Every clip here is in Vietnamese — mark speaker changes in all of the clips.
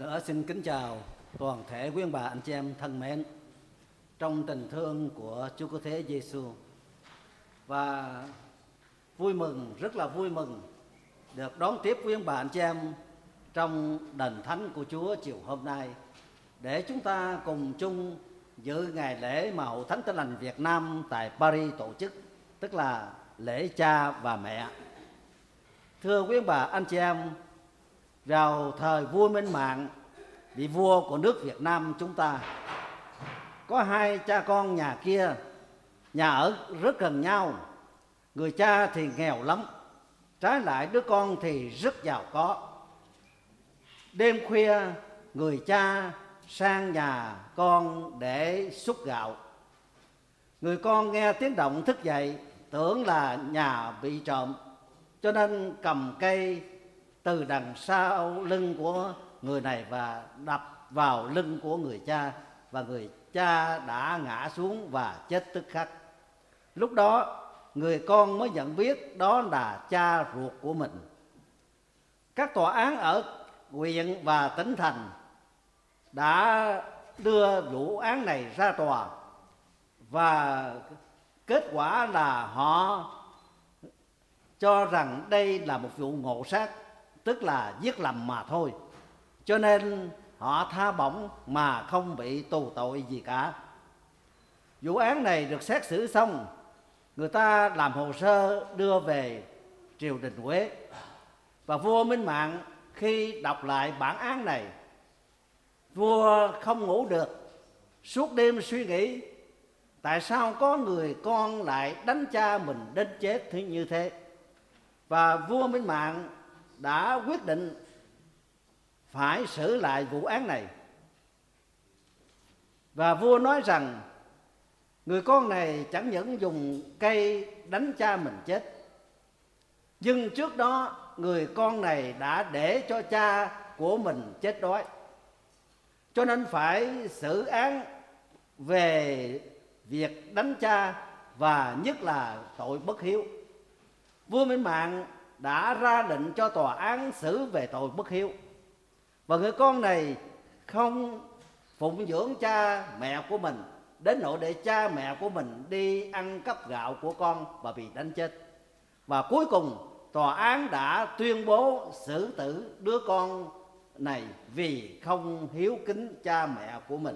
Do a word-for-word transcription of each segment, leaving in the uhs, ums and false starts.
Speaker 1: nữa xin kính chào toàn thể quý ông bà anh chị em thân mến trong tình thương của Chúa Cứu Thế Giêsu, và vui mừng, rất là vui mừng được đón tiếp quý ông bà anh chị em trong đền thánh của Chúa chiều hôm nay, để chúng ta cùng chung dự ngày lễ mà Hội Thánh Tin Lành Việt Nam tại Paris tổ chức, tức là lễ Cha và Mẹ. Thưa quý ông bà anh chị em, vào thời vua Minh Mạng, vị vua của nước Việt Nam chúng ta, có hai cha con nhà kia, nhà ở rất gần nhau. Người cha thì nghèo lắm, trái lại đứa con thì rất giàu có. Đêm khuya, người cha sang nhà con để xúc gạo. Người con nghe tiếng động thức dậy, tưởng là nhà bị trộm, cho nên cầm cây từ đằng sau lưng của người này và đập vào lưng của người cha, và người cha đã ngã xuống và chết tức khắc. Lúc đó người con mới nhận biết đó là cha ruột của mình. Các tòa án ở huyện và tỉnh thành đã đưa vụ án này ra tòa, và kết quả là họ cho rằng đây là một vụ ngộ sát, tức là giết lầm mà thôi, cho nên họ tha bổng mà không bị tù tội gì cả. Vụ án này được xét xử xong, người ta làm hồ sơ đưa về triều đình Huế, và vua Minh Mạng khi đọc lại bản án này, vua không ngủ được, suốt đêm suy nghĩ tại sao có người con lại đánh cha mình đến chết như thế. Và vua Minh Mạng đã quyết định phải xử lại vụ án này. Và vua nói rằng người con này chẳng những dùng cây đánh cha mình chết, nhưng trước đó người con này đã để cho cha của mình chết đói, cho nên phải xử án về việc đánh cha, và nhất là tội bất hiếu. Vua Minh Mạng đã ra lệnh cho tòa án xử về tội bất hiếu, và người con này không phụng dưỡng cha mẹ của mình, đến nỗi để cha mẹ của mình đi ăn cắp gạo của con và bị đánh chết. Và cuối cùng tòa án đã tuyên bố xử tử đứa con này vì không hiếu kính cha mẹ của mình.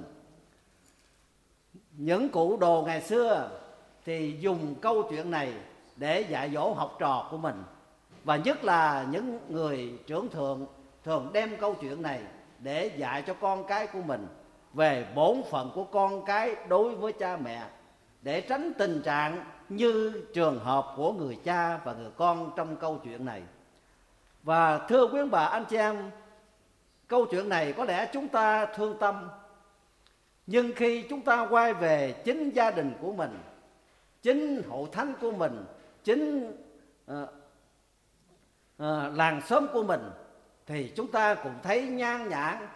Speaker 1: Những cụ đồ ngày xưa thì dùng câu chuyện này để dạy dỗ học trò của mình, và nhất là những người trưởng thượng thường đem câu chuyện này để dạy cho con cái của mình về bổn phận của con cái đối với cha mẹ, để tránh tình trạng như trường hợp của người cha và người con trong câu chuyện này. Và thưa quý bà anh chị em, câu chuyện này có lẽ chúng ta thương tâm, nhưng khi chúng ta quay về chính gia đình của mình, chính hội thánh của mình, chính uh, uh, làng xóm của mình, thì chúng ta cũng thấy nhan nhản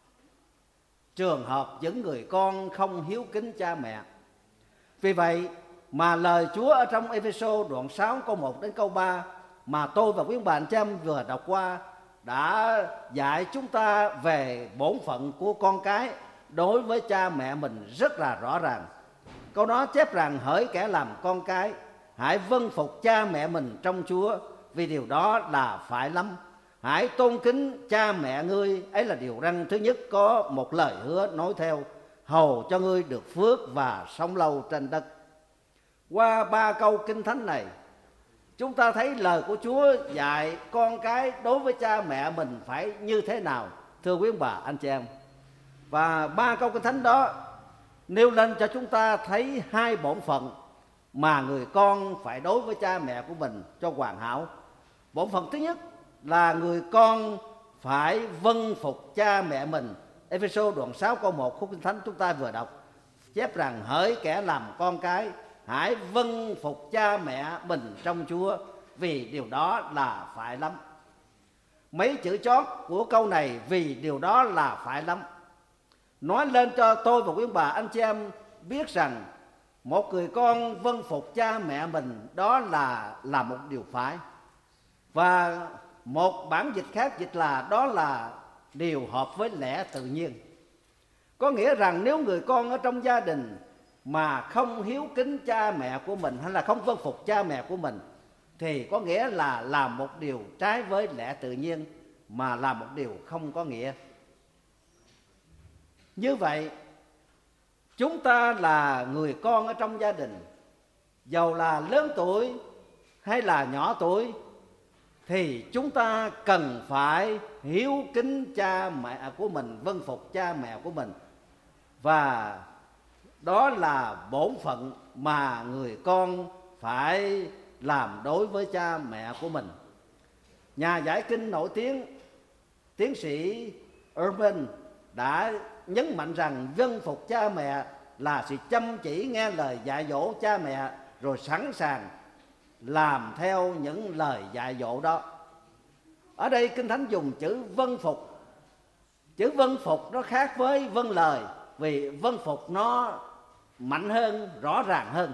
Speaker 1: trường hợp những người con không hiếu kính cha mẹ. Vì vậy mà lời Chúa ở trong Ê-phê-sô đoạn sáu câu một đến câu ba mà tôi và quý bà anh chị em vừa đọc qua đã dạy chúng ta về bổn phận của con cái đối với cha mẹ mình rất là rõ ràng. Câu đó chép rằng: hỡi kẻ làm con cái, hãy vâng phục cha mẹ mình trong Chúa, vì điều đó là phải lắm. Hãy tôn kính cha mẹ ngươi, ấy là điều răn thứ nhất, có một lời hứa nói theo, hầu cho ngươi được phước và sống lâu trên đất. Qua ba câu kinh thánh này, chúng ta thấy lời của Chúa dạy con cái đối với cha mẹ mình phải như thế nào, thưa quý bà anh chị em. Và ba câu kinh thánh đó nêu lên cho chúng ta thấy hai bổn phận mà người con phải đối với cha mẹ của mình cho hoàn hảo. Bổn phận thứ nhất là người con phải vâng phục cha mẹ mình. Ê-phê-sô đoạn sáu câu một khúc kinh thánh chúng ta vừa đọc chép rằng: hỡi kẻ làm con cái, hãy vâng phục cha mẹ mình trong Chúa, vì điều đó là phải lắm. Mấy chữ chót của câu này, vì điều đó là phải lắm, nói lên cho tôi và quý bà anh chị em biết rằng một người con vâng phục cha mẹ mình đó là là một điều phải. Và một bản dịch khác dịch là đó là điều hợp với lẽ tự nhiên. Có nghĩa rằng nếu người con ở trong gia đình mà không hiếu kính cha mẹ của mình hay là không vâng phục cha mẹ của mình thì có nghĩa là làm một điều trái với lẽ tự nhiên, mà làm một điều không có nghĩa. Như vậy, chúng ta là người con ở trong gia đình, dầu là lớn tuổi hay là nhỏ tuổi, thì chúng ta cần phải hiếu kính cha mẹ của mình, vâng phục cha mẹ của mình. Và đó là bổn phận mà người con phải làm đối với cha mẹ của mình. Nhà giải kinh nổi tiếng tiến sĩ Urban đã nhấn mạnh rằng vâng phục cha mẹ là sự chăm chỉ nghe lời dạy dỗ cha mẹ, rồi sẵn sàng làm theo những lời dạy dỗ đó. Ở đây Kinh Thánh dùng chữ vâng phục. Chữ vâng phục nó khác với vâng lời, vì vâng phục nó mạnh hơn, rõ ràng hơn.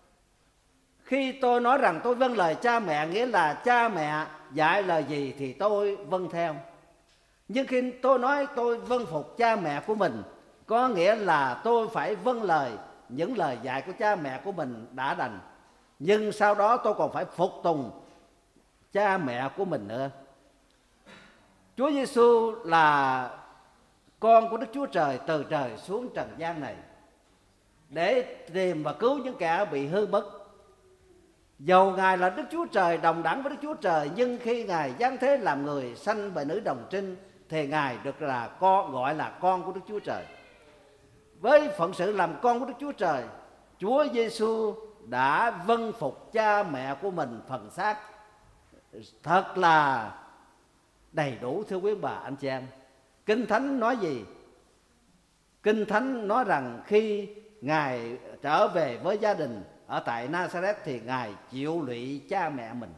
Speaker 1: Khi tôi nói rằng tôi vâng lời cha mẹ, nghĩa là cha mẹ dạy lời gì thì tôi vâng theo. Nhưng khi tôi nói tôi vâng phục cha mẹ của mình, có nghĩa là tôi phải vâng lời những lời dạy của cha mẹ của mình đã đành, nhưng sau đó tôi còn phải phục tùng cha mẹ của mình nữa. Chúa Giêsu là con của Đức Chúa Trời từ trời xuống trần gian này để tìm và cứu những kẻ bị hư mất. Dầu Ngài là Đức Chúa Trời đồng đẳng với Đức Chúa Trời, nhưng khi Ngài giáng thế làm người, sanh bởi nữ đồng trinh, thì Ngài được là con, gọi là con của Đức Chúa Trời. Với phận sự làm con của Đức Chúa Trời, Chúa Giêsu đã vâng phục cha mẹ của mình phần xác thật là đầy đủ, thưa quý bà anh chị em. Kinh Thánh nói gì? Kinh Thánh nói rằng khi Ngài trở về với gia đình ở tại Nazareth thì Ngài chịu lụy cha mẹ mình,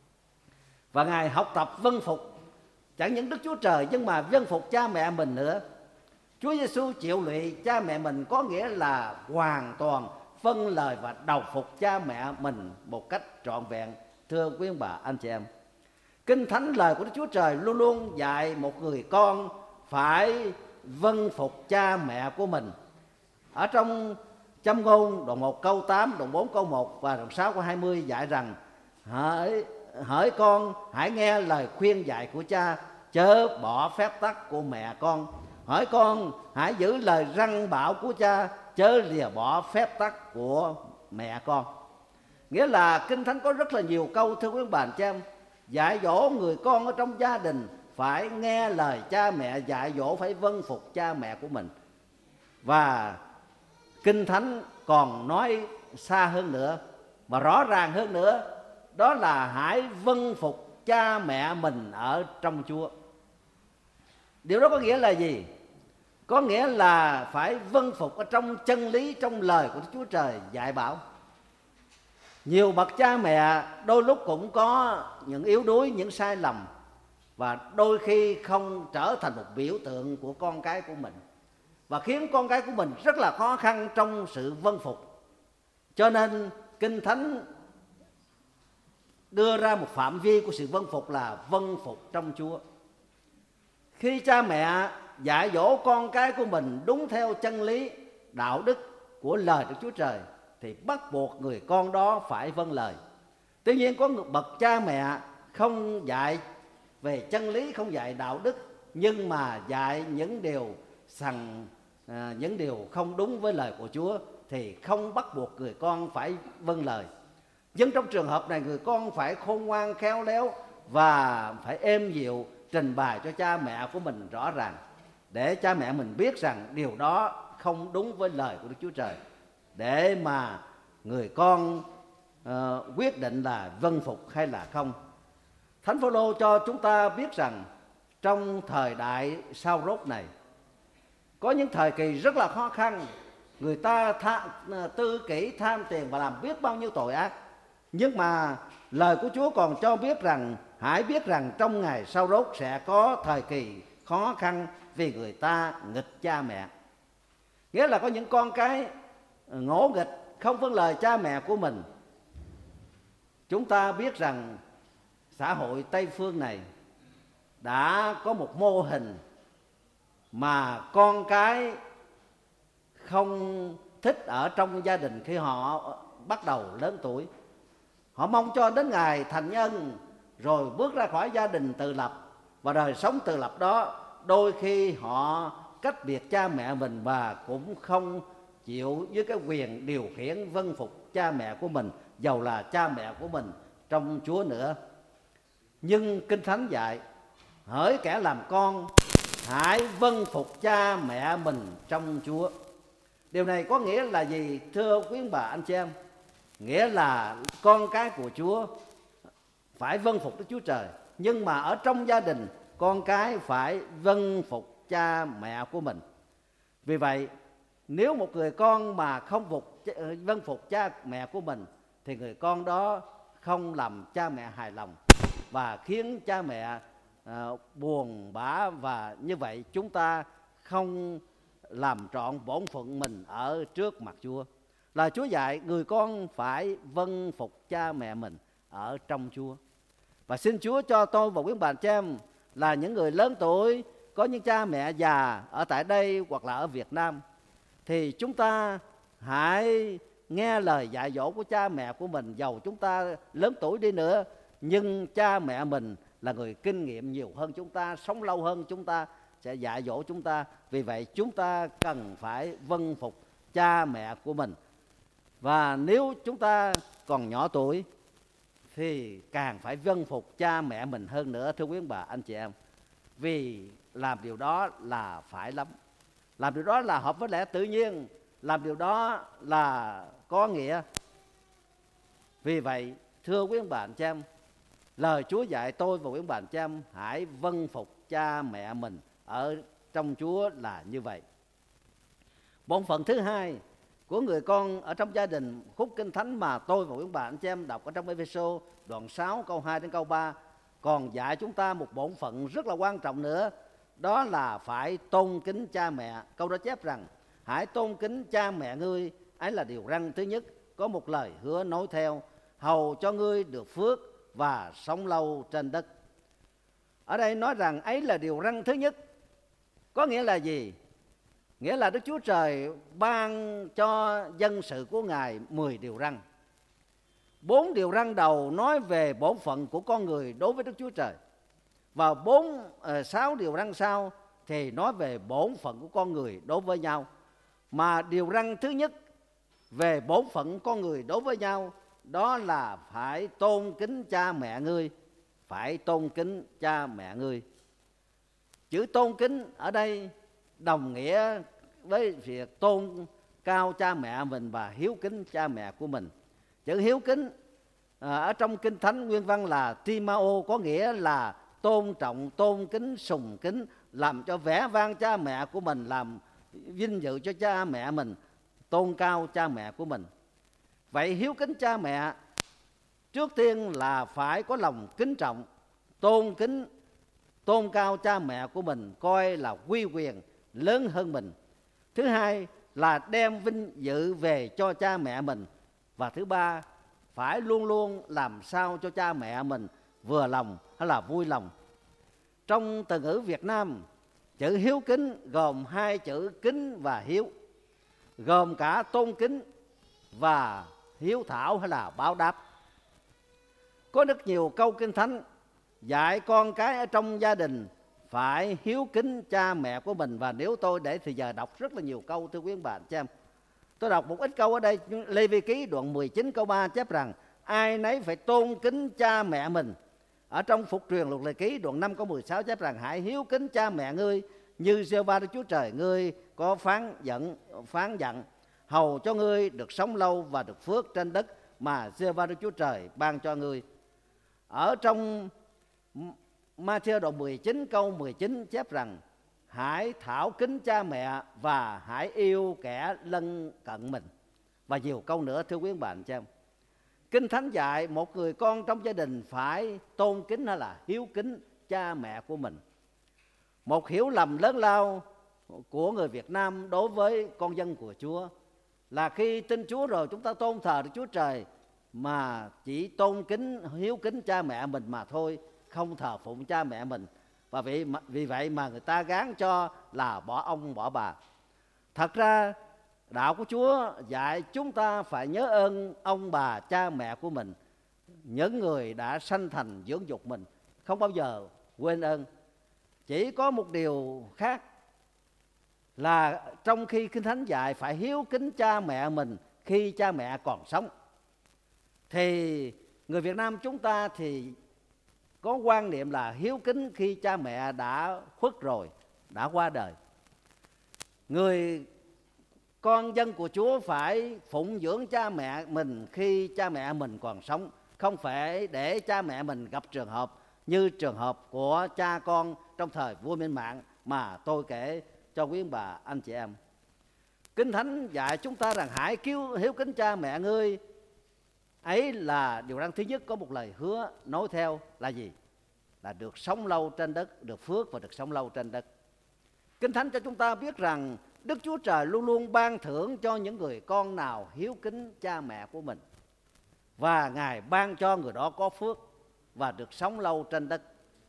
Speaker 1: và Ngài học tập vâng phục chẳng những Đức Chúa Trời nhưng mà vâng phục cha mẹ mình nữa. Chúa Giêsu chịu lụy cha mẹ mình có nghĩa là hoàn toàn vâng lời và đầu phục cha mẹ mình một cách trọn vẹn, thưa quý ông bà anh chị em. Kinh Thánh, lời của Đức Chúa Trời luôn luôn dạy một người con phải vâng phục cha mẹ của mình. Ở trong Châm Ngôn đoạn một câu tám, đoạn bốn câu một và đoạn sáu câu hai mươi dạy rằng: hỡi hỡi con, hãy nghe lời khuyên dạy của cha, chớ bỏ phép tắc của mẹ con. Hỡi con, hãy giữ lời răn bảo của cha, chớ lìa bỏ phép tắc của mẹ con. Nghĩa là Kinh Thánh có rất là nhiều câu, thưa quý bà chị em, dạy dỗ người con ở trong gia đình phải nghe lời cha mẹ, dạy dỗ phải vâng phục cha mẹ của mình. Và Kinh Thánh còn nói xa hơn nữa và rõ ràng hơn nữa, đó là hãy vâng phục cha mẹ mình ở trong Chúa. Điều đó có nghĩa là gì? Có nghĩa là phải vâng phục ở trong chân lý, trong lời của Đức Chúa Trời dạy bảo. Nhiều bậc cha mẹ đôi lúc cũng có những yếu đuối, những sai lầm, và đôi khi không trở thành một biểu tượng của con cái của mình, và khiến con cái của mình rất là khó khăn trong sự vâng phục. Cho nên Kinh Thánh đưa ra một phạm vi của sự vâng phục là vâng phục trong Chúa. Khi cha mẹ dạy dỗ con cái của mình đúng theo chân lý, đạo đức của lời Đức Chúa Trời thì bắt buộc người con đó phải vâng lời. Tuy nhiên có một bậc cha mẹ không dạy về chân lý, không dạy đạo đức, nhưng mà dạy những điều sằng à, những điều không đúng với lời của Chúa, thì không bắt buộc người con phải vâng lời. Nhưng trong trường hợp này, người con phải khôn ngoan, khéo léo và phải êm dịu trình bày cho cha mẹ của mình rõ ràng, để cha mẹ mình biết rằng điều đó không đúng với lời của Đức Chúa Trời, để mà người con uh, quyết định là vâng phục hay là không. Thánh Phaolô cho chúng ta biết rằng trong thời đại sau rốt này có những thời kỳ rất là khó khăn, người ta tha, tư kỷ, tham tiền và làm biết bao nhiêu tội ác. Nhưng mà lời của Chúa còn cho biết rằng hãy biết rằng trong ngày sau rốt sẽ có thời kỳ khó khăn vì người ta nghịch cha mẹ. Nghĩa là có những con cái ngỗ nghịch, không vâng lời cha mẹ của mình. Chúng ta biết rằng xã hội Tây phương này đã có một mô hình mà con cái không thích ở trong gia đình khi họ bắt đầu lớn tuổi. Họ mong cho đến ngày thành nhân rồi bước ra khỏi gia đình tự lập, và đời sống tự lập đó đôi khi họ cách biệt cha mẹ mình và cũng không chịu với cái quyền điều khiển vâng phục cha mẹ của mình, dầu là cha mẹ của mình trong Chúa nữa. Nhưng Kinh Thánh dạy: hỡi kẻ làm con, hãy vâng phục cha mẹ mình trong Chúa. Điều này có nghĩa là gì thưa quý bà anh chị em? Nghĩa là con cái của Chúa phải vâng phục Đức Chúa Trời, nhưng mà ở trong gia đình con cái phải vâng phục cha mẹ của mình. Vì vậy nếu một người con mà không phục vâng phục cha mẹ của mình thì người con đó không làm cha mẹ hài lòng và khiến cha mẹ uh, buồn bã, và như vậy chúng ta không làm trọn bổn phận mình ở trước mặt Chúa. Là Chúa dạy người con phải vâng phục cha mẹ mình ở trong Chúa. Và xin Chúa cho tôi và quý bà chị em là những người lớn tuổi, có những cha mẹ già ở tại đây hoặc là ở Việt Nam, thì chúng ta hãy nghe lời dạy dỗ của cha mẹ của mình. Dầu chúng ta lớn tuổi đi nữa, nhưng cha mẹ mình là người kinh nghiệm nhiều hơn chúng ta, sống lâu hơn chúng ta, sẽ dạy dỗ chúng ta. Vì vậy chúng ta cần phải vâng phục cha mẹ của mình. Và nếu chúng ta còn nhỏ tuổi thì càng phải vâng phục cha mẹ mình hơn nữa, thưa quý bà anh chị em. Vì làm điều đó là phải lắm, làm điều đó là hợp với lẽ tự nhiên, làm điều đó là có nghĩa. Vì vậy thưa quý bà anh chị em, lời Chúa dạy tôi và quý bà anh chị em hãy vâng phục cha mẹ mình ở trong Chúa là như vậy. Bổn phận thứ hai của người con ở trong gia đình, khúc Kinh Thánh mà tôi và quý bà anh chị em đọc ở trong Ê-phê-sô đoạn sáu câu hai đến câu ba còn dạy chúng ta một bổn phận rất là quan trọng nữa, đó là phải tôn kính cha mẹ. Câu đó chép rằng: hãy tôn kính cha mẹ ngươi, ấy là điều răn thứ nhất, có một lời hứa nối theo, hầu cho ngươi được phước và sống lâu trên đất. Ở đây nói rằng ấy là điều răn thứ nhất, có nghĩa là gì? Nghĩa là Đức Chúa Trời ban cho dân sự của Ngài mười điều răn. Bốn điều răn đầu nói về bổn phận của con người đối với Đức Chúa Trời, và bốn sáu điều răn sau thì nói về bổn phận của con người đối với nhau. Mà điều răn thứ nhất về bổn phận con người đối với nhau đó là phải tôn kính cha mẹ ngươi, phải tôn kính cha mẹ ngươi. Chữ tôn kính ở đây đồng nghĩa với việc tôn cao cha mẹ mình và hiếu kính cha mẹ của mình. Chữ hiếu kính à, ở trong Kinh Thánh nguyên văn là timao, có nghĩa là tôn trọng, tôn kính, sùng kính, làm cho vẻ vang cha mẹ của mình, làm vinh dự cho cha mẹ mình, tôn cao cha mẹ của mình. Vậy hiếu kính cha mẹ trước tiên là phải có lòng kính trọng, tôn kính, tôn cao cha mẹ của mình, coi là uy quyền lớn hơn mình. Thứ hai là đem vinh dự về cho cha mẹ mình. Và thứ ba, phải luôn luôn làm sao cho cha mẹ mình vừa lòng hay là vui lòng. Trong từ ngữ Việt Nam, chữ hiếu kính gồm hai chữ kính và hiếu, gồm cả tôn kính và hiếu thảo hay là báo đáp. Có rất nhiều câu Kinh Thánh dạy con cái ở trong gia đình phải hiếu kính cha mẹ của mình. Và nếu tôi để thì giờ đọc rất là nhiều câu, thưa quý bà chị em. Tôi đọc một ít câu ở đây. Lê Vi Ký đoạn mười chín câu ba chép rằng: ai nấy phải tôn kính cha mẹ mình. Ở trong Phục Truyền Luật Lệ Ký đoạn năm câu mười sáu chép rằng: hãy hiếu kính cha mẹ ngươi như Giê-hô-va Đức Chúa Trời ngươi có phán giận phán dặn, hầu cho ngươi được sống lâu và được phước trên đất mà Giê-hô-va Đức Chúa Trời ban cho ngươi. Ở trong Ma-thi-ơ đoạn mười chín câu mười chín chép rằng: hãy thảo kính cha mẹ và hãy yêu kẻ lân cận mình. Và nhiều câu nữa, thưa quý bạn chị em. Kinh Thánh dạy một người con trong gia đình phải tôn kính hay là hiếu kính cha mẹ của mình. Một hiểu lầm lớn lao của người Việt Nam đối với con dân của Chúa là khi tin Chúa rồi chúng ta tôn thờ Đức Chúa Trời mà chỉ tôn kính hiếu kính cha mẹ mình mà thôi, không thờ phụng cha mẹ mình. và vì, vì vậy mà người ta gán cho là bỏ ông bỏ bà. Thật ra đạo của Chúa dạy chúng ta phải nhớ ơn ông bà cha mẹ của mình, những người đã sanh thành dưỡng dục mình, không bao giờ quên ơn. Chỉ có một điều khác là trong khi Kinh Thánh dạy phải hiếu kính cha mẹ mình khi cha mẹ còn sống, thì người Việt Nam chúng ta thì có quan niệm là hiếu kính khi cha mẹ đã khuất rồi, đã qua đời. Người con dân của Chúa phải phụng dưỡng cha mẹ mình khi cha mẹ mình còn sống, không phải để cha mẹ mình gặp trường hợp như trường hợp của cha con trong thời vua Minh Mạng mà tôi kể cho quý bà anh chị em. Kinh Thánh dạy chúng ta rằng hãy cứu hiếu kính cha mẹ ngươi. Ấy là điều răn thứ nhất, có một lời hứa nói theo là gì? Là được sống lâu trên đất, được phước và được sống lâu trên đất. Kinh Thánh cho chúng ta biết rằng Đức Chúa Trời luôn luôn ban thưởng cho những người con nào hiếu kính cha mẹ của mình, và Ngài ban cho người đó có phước và được sống lâu trên đất.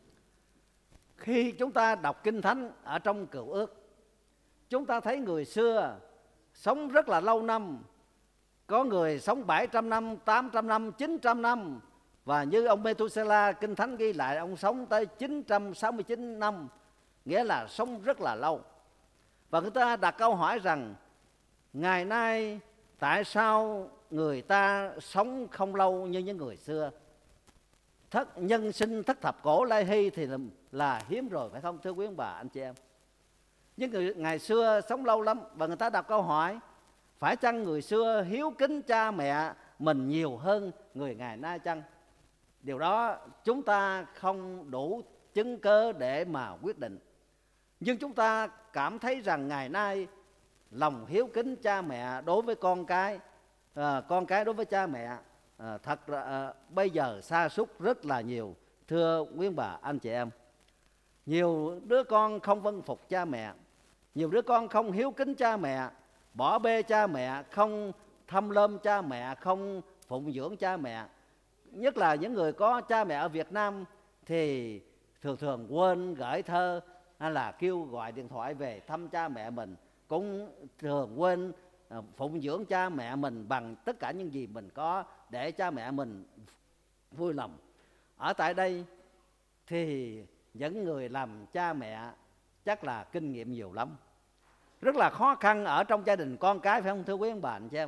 Speaker 1: Khi chúng ta đọc Kinh Thánh ở trong Cựu Ước, chúng ta thấy người xưa sống rất là lâu năm. Có người sống bảy trăm năm, tám trăm năm, chín trăm năm. Và như ông Methuselah, Kinh Thánh ghi lại ông sống tới chín trăm sáu mươi chín năm, nghĩa là sống rất là lâu. Và người ta đặt câu hỏi rằng ngày nay tại sao người ta sống không lâu như những người xưa? Thất, nhân sinh thất thập cổ lai hy thì là, là hiếm rồi, phải không thưa quý ông bà anh chị em? Nhưng người ngày xưa sống lâu lắm, và người ta đặt câu hỏi phải chăng người xưa hiếu kính cha mẹ mình nhiều hơn người ngày nay chăng? Điều đó chúng ta không đủ chứng cớ để mà quyết định. Nhưng chúng ta cảm thấy rằng ngày nay lòng hiếu kính cha mẹ đối với con cái, à, con cái đối với cha mẹ à, thật là à, bây giờ sa sút rất là nhiều, thưa quý bà anh chị em. Nhiều đứa con không vâng phục cha mẹ, nhiều đứa con không hiếu kính cha mẹ, bỏ bê cha mẹ, không thăm lơm cha mẹ, không phụng dưỡng cha mẹ. Nhất là những người có cha mẹ ở Việt Nam thì thường thường quên gửi thơ hay là kêu gọi điện thoại về thăm cha mẹ mình, cũng thường quên phụng dưỡng cha mẹ mình bằng tất cả những gì mình có để cha mẹ mình vui lòng. Ở tại đây thì những người làm cha mẹ chắc là kinh nghiệm nhiều lắm. Rất là khó khăn ở trong gia đình con cái, phải không thưa quý ông bà anh chị em?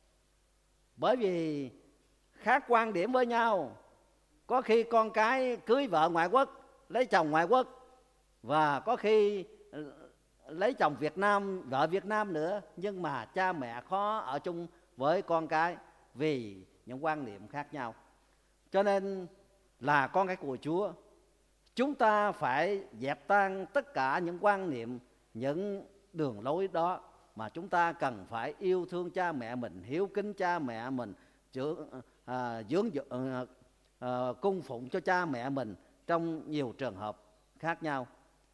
Speaker 1: Bởi vì khác quan điểm với nhau. Có khi con cái cưới vợ ngoại quốc, lấy chồng ngoại quốc, và có khi lấy chồng Việt Nam, vợ Việt Nam nữa. Nhưng mà cha mẹ khó ở chung với con cái vì những quan niệm khác nhau. Cho nên là con cái của Chúa, chúng ta phải dẹp tan tất cả những quan niệm, những đường lối đó, mà chúng ta cần phải yêu thương cha mẹ mình, hiếu kính cha mẹ mình, dưỡng, à, dưỡng à, à, cung phụng cho cha mẹ mình trong nhiều trường hợp khác nhau.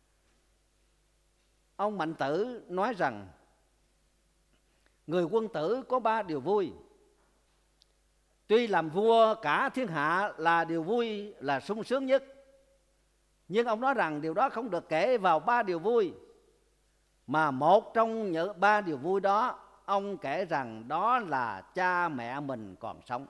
Speaker 1: Ông Mạnh Tử nói rằng người quân tử có ba điều vui. Tuy làm vua cả thiên hạ là điều vui, là sung sướng nhất, nhưng ông nói rằng điều đó không được kể vào ba điều vui, mà một trong những ba điều vui đó ông kể rằng đó là cha mẹ mình còn sống.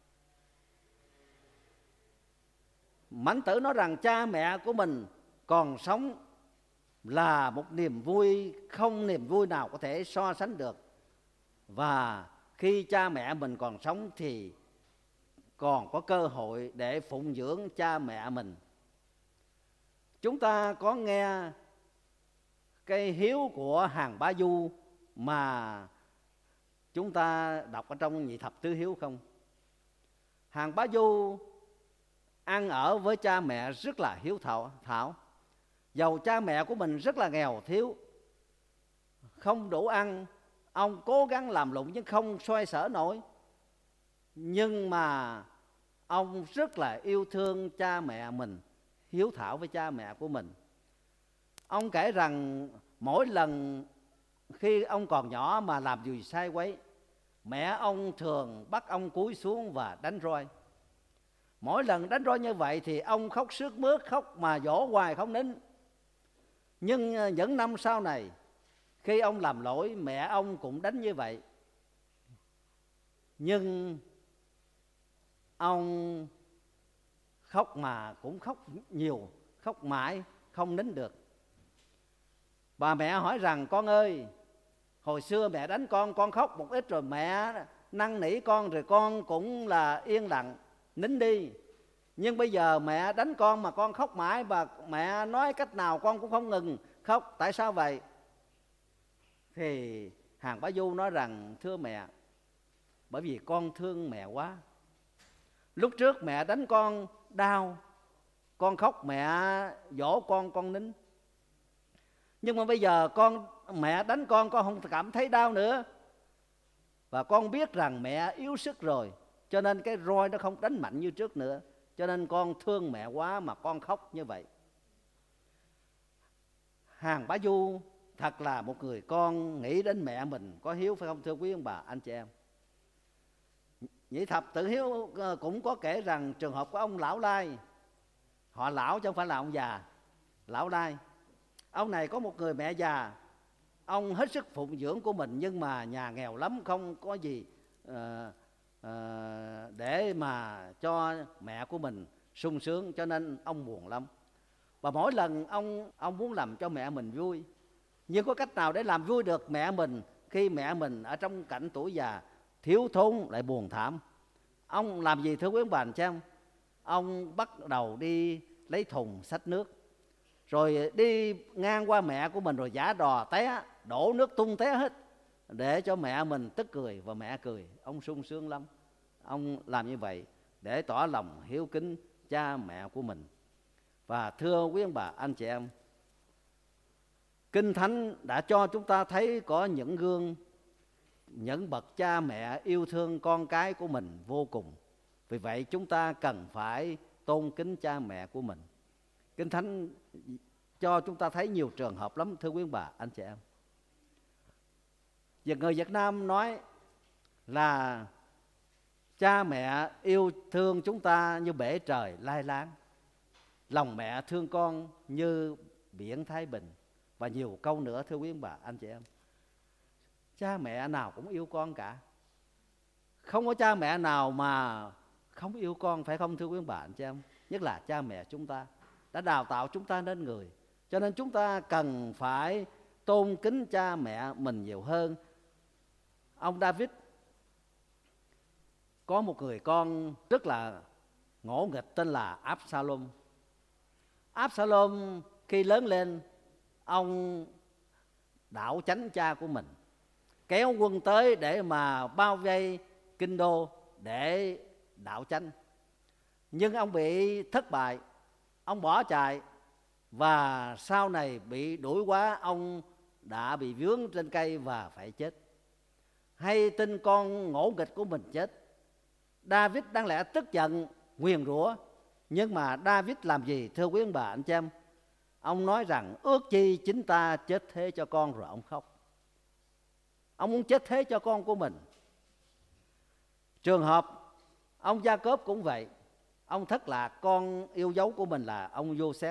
Speaker 1: Mạnh Tử nói rằng cha mẹ của mình còn sống là một niềm vui không niềm vui nào có thể so sánh được. Và khi cha mẹ mình còn sống thì còn có cơ hội để phụng dưỡng cha mẹ mình. Chúng ta có nghe cái hiếu của Hàn Bá Du mà chúng ta đọc ở trong Nhị Thập Tứ Hiếu không? Hàn Bá Du ăn ở với cha mẹ rất là hiếu thảo, thảo. Dầu cha mẹ của mình rất là nghèo thiếu, không đủ ăn, ông cố gắng làm lụng nhưng không xoay sở nổi. Nhưng mà ông rất là yêu thương cha mẹ mình, hiếu thảo với cha mẹ của mình. Ông kể rằng mỗi lần khi ông còn nhỏ mà làm gì sai quấy, mẹ ông thường bắt ông cúi xuống và đánh roi. Mỗi lần đánh roi như vậy thì ông khóc sướt mướt, khóc mà dỗ hoài không nín. Nhưng những năm sau này, khi ông làm lỗi, mẹ ông cũng đánh như vậy. Nhưng ông khóc mà cũng khóc nhiều, khóc mãi không nín được. Bà mẹ hỏi rằng: con ơi, hồi xưa mẹ đánh con, con khóc một ít rồi mẹ năn nỉ con, rồi con cũng là yên lặng, nín đi. Nhưng bây giờ mẹ đánh con mà con khóc mãi, và mẹ nói cách nào con cũng không ngừng khóc, tại sao vậy? Thì Hàng Bá Du nói rằng: thưa mẹ, bởi vì con thương mẹ quá. Lúc trước mẹ đánh con đau, con khóc, mẹ dỗ con, con nín. Nhưng mà bây giờ con mẹ đánh con, con không cảm thấy đau nữa. Và con biết rằng mẹ yếu sức rồi, cho nên cái roi nó không đánh mạnh như trước nữa. Cho nên con thương mẹ quá mà con khóc như vậy. Hàng Bá Du thật là một người con nghĩ đến mẹ mình có hiếu, phải không thưa quý ông bà, anh chị em? Nhị Thập Tự Hiếu cũng có kể rằng trường hợp của ông Lão Lai. Họ lão chứ không phải là ông già, Lão Lai. Ông này có một người mẹ già, ông hết sức phụng dưỡng của mình, nhưng mà nhà nghèo lắm, không có gì uh, uh, để mà cho mẹ của mình sung sướng, cho nên ông buồn lắm. Và mỗi lần ông ông muốn làm cho mẹ mình vui, nhưng có cách nào để làm vui được mẹ mình khi mẹ mình ở trong cảnh tuổi già, thiếu thốn lại buồn thảm? Ông làm gì thưa quý ông bà anh chị em? Ông bắt đầu đi lấy thùng xách nước, rồi đi ngang qua mẹ của mình, rồi giả đò té, đổ nước tung té hết, để cho mẹ mình tức cười và mẹ cười. Ông sung sướng lắm. Ông làm như vậy để tỏ lòng hiếu kính cha mẹ của mình. Và thưa quý ông bà anh chị em, Kinh Thánh đã cho chúng ta thấy có những gương, những bậc cha mẹ yêu thương con cái của mình vô cùng. Vì vậy chúng ta cần phải tôn kính cha mẹ của mình. Kinh Thánh cho chúng ta thấy nhiều trường hợp lắm thưa quý ông bà anh chị em. Và người Việt Nam nói là cha mẹ yêu thương chúng ta như bể trời lai láng, lòng mẹ thương con như biển Thái Bình, và nhiều câu nữa thưa quý ông bà anh chị em. Cha mẹ nào cũng yêu con cả, không có cha mẹ nào mà không yêu con, phải không thưa quý ông bà anh chị em? Nhất là cha mẹ chúng ta đã đào tạo chúng ta nên người, cho nên chúng ta cần phải tôn kính cha mẹ mình nhiều hơn. Ông David có một người con rất là ngỗ nghịch tên là Absalom. Absalom khi lớn lên, ông đảo chánh cha của mình, kéo quân tới để mà bao vây kinh đô để đảo chánh. Nhưng ông bị thất bại, ông bỏ chạy, và sau này bị đuổi quá, ông đã bị vướng trên cây và phải chết. Hay tin con ngỗ nghịch của mình chết, David đáng lẽ tức giận nguyền rủa, nhưng mà David làm gì thưa quý ông bà anh chị em? Ông nói rằng ước chi chính ta chết thế cho con, rồi ông khóc. Ông muốn chết thế cho con của mình. Trường hợp ông Gia-cốp cũng vậy. Ông thất lạc con yêu dấu của mình là ông Joseph.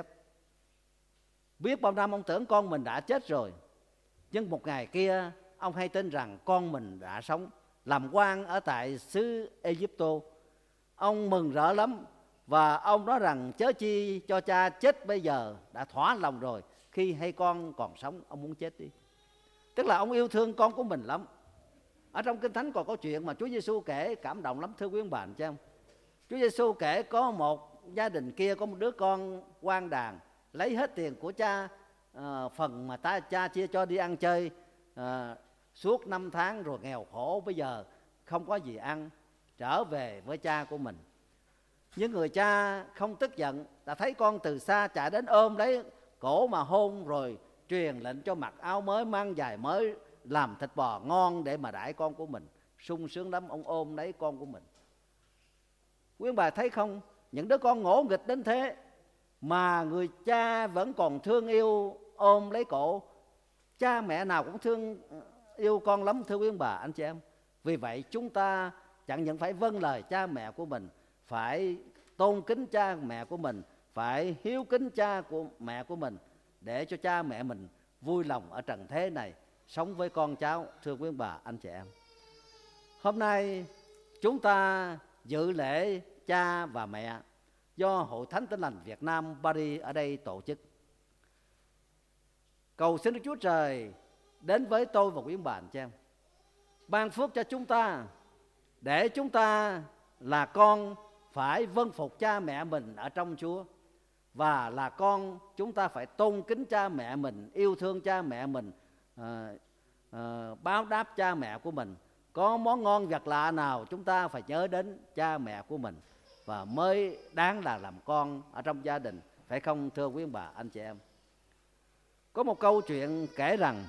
Speaker 1: Biết bao năm ông tưởng con mình đã chết rồi, nhưng một ngày kia ông hay tin rằng con mình đã sống, làm quan ở tại xứ Egypto. Ông mừng rỡ lắm, và ông nói rằng chớ chi cho cha chết bây giờ, đã thỏa lòng rồi, khi hay con còn sống ông muốn chết đi. Tức là ông yêu thương con của mình lắm. Ở trong Kinh Thánh còn có chuyện mà Chúa Giêsu kể cảm động lắm thưa quý ông bà anh chị em. Chúa Giêsu kể có một gia đình kia có một đứa con quan đàn, lấy hết tiền của cha, uh, phần mà ta cha chia cho đi ăn chơi uh, suốt năm tháng, rồi nghèo khổ, bây giờ không có gì ăn, trở về với cha của mình. Nhưng người cha không tức giận, đã thấy con từ xa chạy đến ôm lấy cổ mà hôn, rồi truyền lệnh cho mặc áo mới, mang giày mới, làm thịt bò ngon để mà đãi con của mình. Sung sướng lắm, ông ôm lấy con của mình. Quý ông bà thấy không, những đứa con ngỗ nghịch đến thế mà người cha vẫn còn thương yêu, ôm lấy cổ. Cha mẹ nào cũng thương yêu con lắm thưa quý ông bà anh chị em. Vì vậy chúng ta chẳng những phải vâng lời cha mẹ của mình, phải tôn kính cha mẹ của mình, phải hiếu kính cha của mẹ của mình, để cho cha mẹ mình vui lòng ở trần thế này, sống với con cháu. Thưa quý bà, anh chị em, hôm nay chúng ta dự lễ cha và mẹ do Hội Thánh Tin Lành Việt Nam Paris ở đây tổ chức. Cầu xin Đức Chúa Trời đến với tôi và quý bà anh chị em, ban phước cho chúng ta, để chúng ta là con phải vâng phục cha mẹ mình ở trong Chúa, và là con chúng ta phải tôn kính cha mẹ mình, yêu thương cha mẹ mình, à, à, báo đáp cha mẹ của mình. Có món ngon vật lạ nào chúng ta phải nhớ đến cha mẹ của mình, và mới đáng là làm con ở trong gia đình, phải không thưa quý bà anh chị em? Có một câu chuyện kể rằng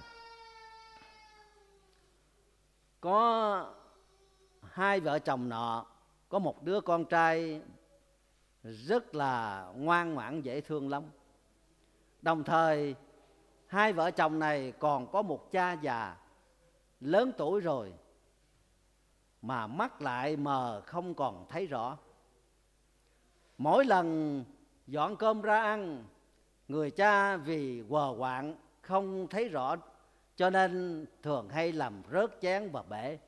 Speaker 1: có hai vợ chồng nọ có một đứa con trai rất là ngoan ngoãn, dễ thương lắm. Đồng thời hai vợ chồng này còn có một cha già lớn tuổi rồi, mà mắt lại mờ không còn thấy rõ. Mỗi lần dọn cơm ra ăn, người cha vì quờ quạng không thấy rõ, cho nên thường hay làm rớt chén và bể.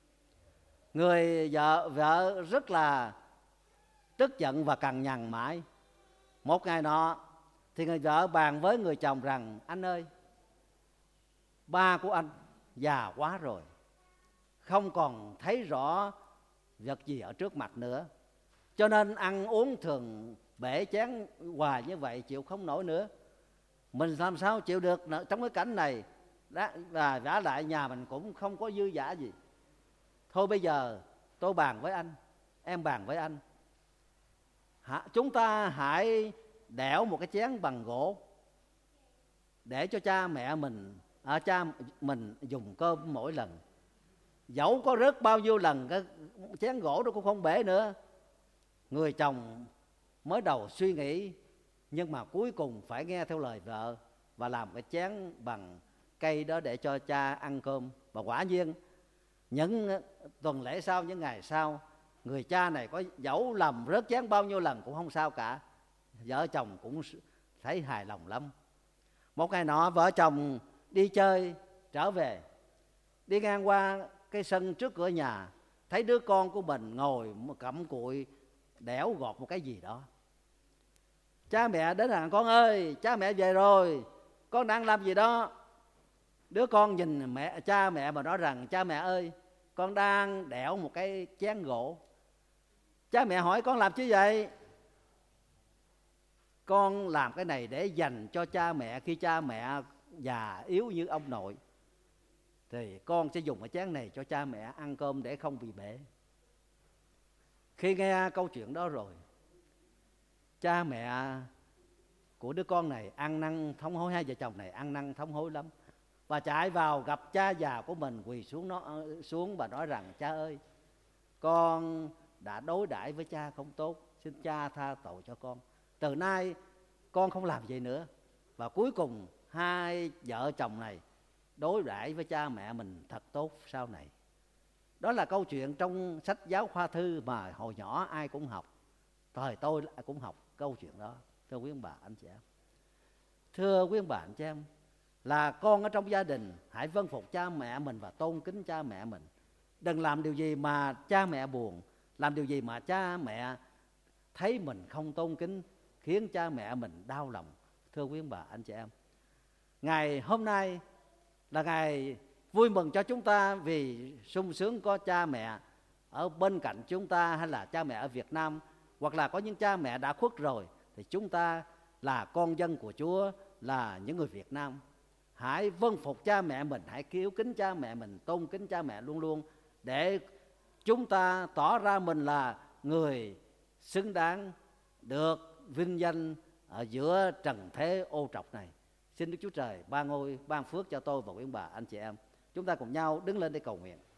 Speaker 1: Người vợ vợ rất là tức giận và cằn nhằn mãi. Một ngày nọ thì người vợ bàn với người chồng rằng: anh ơi, ba của anh già quá rồi, không còn thấy rõ vật gì ở trước mặt nữa, cho nên ăn uống thường bể chén hoài như vậy, chịu không nổi nữa. Mình làm sao chịu được trong cái cảnh này, và vả lại nhà mình cũng không có dư dả gì. Thôi bây giờ tôi bàn với anh, em bàn với anh, chúng ta hãy đẽo một cái chén bằng gỗ để cho cha mẹ mình à, cha mình dùng cơm mỗi lần. Dẫu có rớt bao nhiêu lần, cái chén gỗ đó cũng không bể nữa. Người chồng mới đầu suy nghĩ, nhưng mà cuối cùng phải nghe theo lời vợ và làm cái chén bằng cây đó để cho cha ăn cơm. Và quả nhiên những tuần lễ sau, những ngày sau, người cha này có dẫu làm rớt chén bao nhiêu lần cũng không sao cả. Vợ chồng cũng thấy hài lòng lắm. Một ngày nọ vợ chồng đi chơi trở về, đi ngang qua cái sân trước cửa nhà, thấy đứa con của mình ngồi cặm cụi đẽo gọt một cái gì đó. Cha mẹ đến rằng: con ơi, cha mẹ về rồi, con đang làm gì đó? Đứa con nhìn mẹ cha mẹ mà nói rằng: cha mẹ ơi, con đang đẽo một cái chén gỗ. Cha mẹ hỏi: con làm chứ vậy? Con làm cái này để dành cho cha mẹ, khi cha mẹ già yếu như ông nội thì con sẽ dùng cái chén này cho cha mẹ ăn cơm để không bị bể. Khi nghe câu chuyện đó rồi, cha mẹ của đứa con này ăn năn thống hối, hai vợ chồng này ăn năn thống hối lắm, và chạy vào gặp cha già của mình, quỳ xuống nó xuống và nói rằng: cha ơi, con đã đối đãi với cha không tốt, xin cha tha tội cho con. Từ nay con không làm vậy nữa. Và cuối cùng hai vợ chồng này đối đãi với cha mẹ mình thật tốt sau này. Đó là câu chuyện trong sách giáo khoa thư mà hồi nhỏ ai cũng học. Thời tôi cũng học câu chuyện đó. Thưa quý ông bà anh chị em, thưa quý ông bà anh chị em, là con ở trong gia đình hãy vâng phục cha mẹ mình và tôn kính cha mẹ mình. Đừng làm điều gì mà cha mẹ buồn, làm điều gì mà cha mẹ thấy mình không tôn kính, khiến cha mẹ mình đau lòng. Thưa quý ông bà anh chị em, ngày hôm nay là ngày vui mừng cho chúng ta, vì sung sướng có cha mẹ ở bên cạnh chúng ta, hay là cha mẹ ở Việt Nam, hoặc là có những cha mẹ đã khuất rồi, thì chúng ta là con dân của Chúa, là những người Việt Nam. Hãy vâng phục cha mẹ mình, hãy hiếu kính cha mẹ mình, tôn kính cha mẹ luôn luôn, để chúng ta tỏ ra mình là người xứng đáng được vinh danh ở giữa trần thế ô trọc này. Xin Đức Chúa Trời ban ngôi, ban phước cho tôi và quý ông bà anh chị em. Chúng ta cùng nhau đứng lên để cầu nguyện.